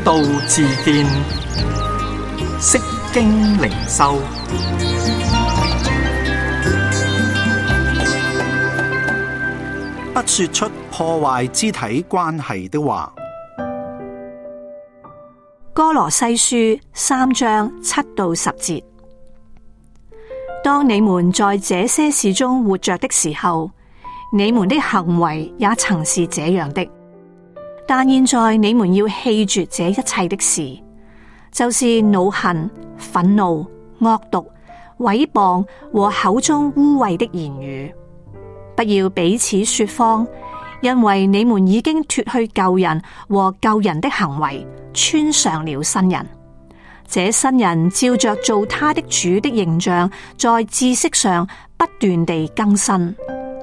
道自見，釋經靈修。 不說出破壞肢體關係的話。 歌羅西書3章7到10節：當你們在這些事中活着的時候，你們的行為也曾是這樣的。但現在你們要棄絕這一切的事，就是惱恨、憤怒、惡毒、毀謗和口中污穢的言語。不要彼此說謊，因為你們已經脫去舊人和舊人的行為，穿上了新人。這新人照着造他的主的形象，在知識上不斷地更新。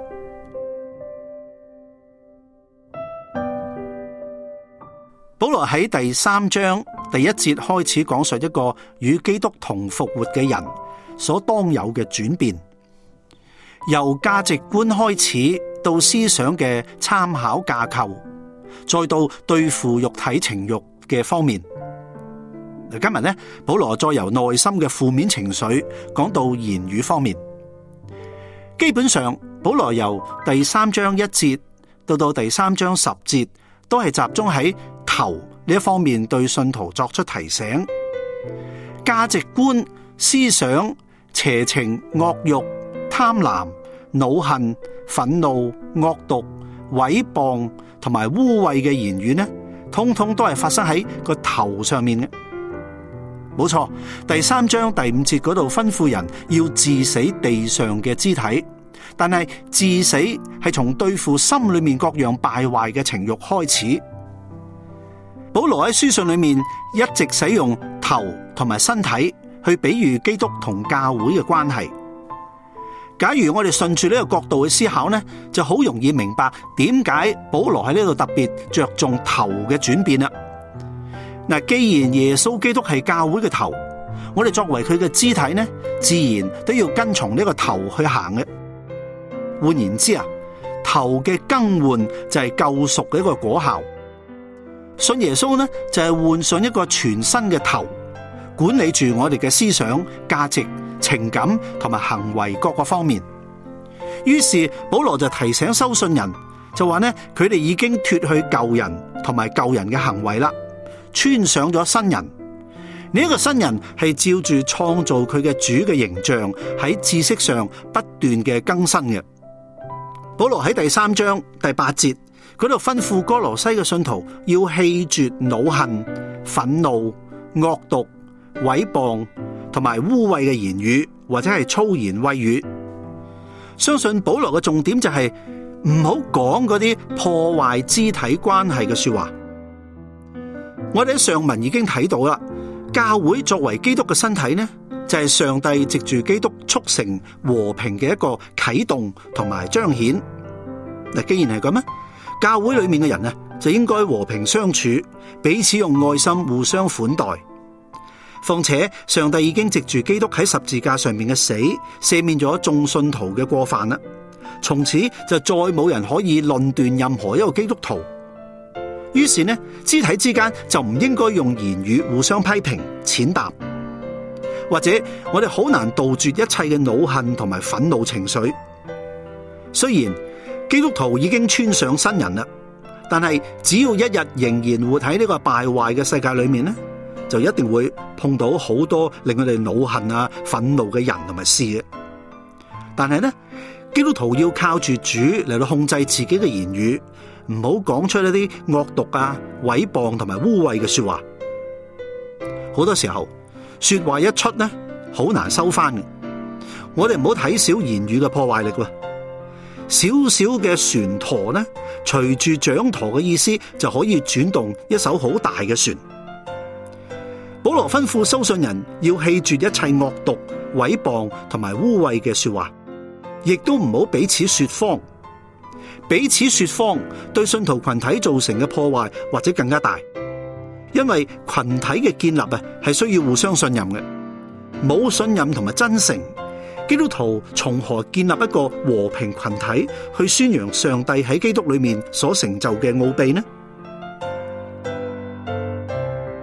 保羅喺第3章第1節開始講述一個與基督同復活嘅人所當有嘅轉變，由價值觀開始到思想嘅參考架構，再到對付肉體情慾嘅方面。今日呢，保羅再由內心嘅負面情緒講到言語方面。基本上，保羅由第3章1節到第3章10節都係集中喺頭呢一方面，對信徒作出提醒。價值觀、思想、邪情、惡欲、貪婪、惱恨、憤怒、惡毒、毀謗同埋污穢嘅言語呢，通通都係發生喺個頭上面嘅。冇錯，第3章第5節嗰度吩咐人要治死地上嘅肢體，但係治死係從對付心裏面各樣敗壞嘅情慾開始。保羅喺書信裏面一直使用頭同埋身體去比喻基督同教會嘅關係。假如我哋順住呢個角度去思考呢，就好容易明白點解保羅喺呢度特別着重頭嘅轉變啦。嗱，既然耶穌基督係教會嘅頭，我哋作為佢嘅肢體呢，自然都要跟從呢個頭去行嘅。換言之啊，頭嘅更換就係救贖嘅一個果效。信耶穌呢，就係換上一個全新嘅頭，管理住我哋嘅思想、價值、情感同埋行為各個方面。於是保羅就提醒收信人，就話呢，佢哋已經脫去舊人同埋舊人嘅行為啦，穿上咗新人。呢一個新人係照住創造佢嘅主嘅形象，喺知識上不斷嘅更新嘅。保羅喺第3章第8節嗰度吩咐歌羅西嘅信徒要棄絕惱恨、憤怒、惡毒、毀謗同埋污穢嘅言語，或者係粗言穢語。相信保羅嘅重點就係唔好講嗰啲破壞肢體關係嘅說話。我哋喺上文已經睇到啦，教會作為基督嘅身體呢，就係上帝藉住基督促成和平嘅一個啟動同埋彰顯。嗱，既然係咁咧，教會裏面嘅人啊，就應該和平相處，彼此用愛心互相款待。況且上帝已經藉住基督喺十字架上面嘅死，赦免咗眾信徒嘅過犯啦。從此就再冇人可以論斷任何一個基督徒。於是呢，肢體之間就唔應該用言語互相批評、踐踏，或者我哋好難杜絕一切嘅惱恨同埋憤怒情緒。雖然基督徒已經穿上新人啦，但係只要一日仍然活喺呢個敗壞嘅世界裏面呢，就一定會碰到好多令我哋惱恨啊、憤怒嘅人同埋事嘅。但係呢，基督徒要靠住主嚟到控制自己嘅言語，唔好講出一啲惡毒啊、毀謗同埋污穢嘅說話。好多時候說話一出呢，好難收翻嘅。我哋唔好睇小言語嘅破壞力喎。小小嘅船舵呢，隨住掌舵嘅意思就可以轉動一艘好大嘅船。保羅吩咐收信人要棄絕一切惡毒、毀謗同埋污穢嘅說話，亦都唔好彼此說謊。彼此說謊對信徒群體造成嘅破壞或者更加大，因為群體嘅建立啊係需要互相信任嘅。冇信任同埋真誠，基督徒從何建立一個和平群體去宣揚上帝喺基督裏面所成就嘅奧秘呢？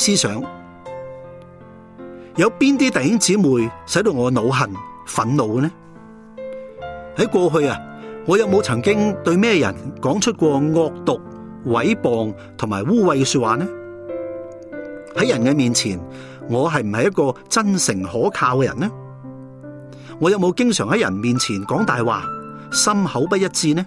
思想。有邊啲弟兄姊妹使到我惱恨、憤怒嘅呢？喺過去我有冇曾經對咩人講出過惡毒、毀謗同埋污穢嘅說話呢？喺人嘅面前，我係唔係一個真誠可靠嘅人呢？我有冇經常喺人面前講大話、心口不一致呢？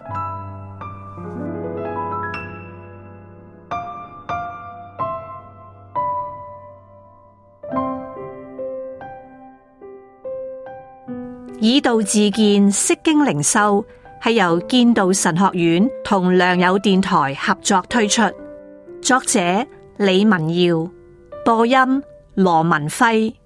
以道自見，釋經靈修係由建道神學院同良友電台合作推出，作者李文耀，播音羅文輝。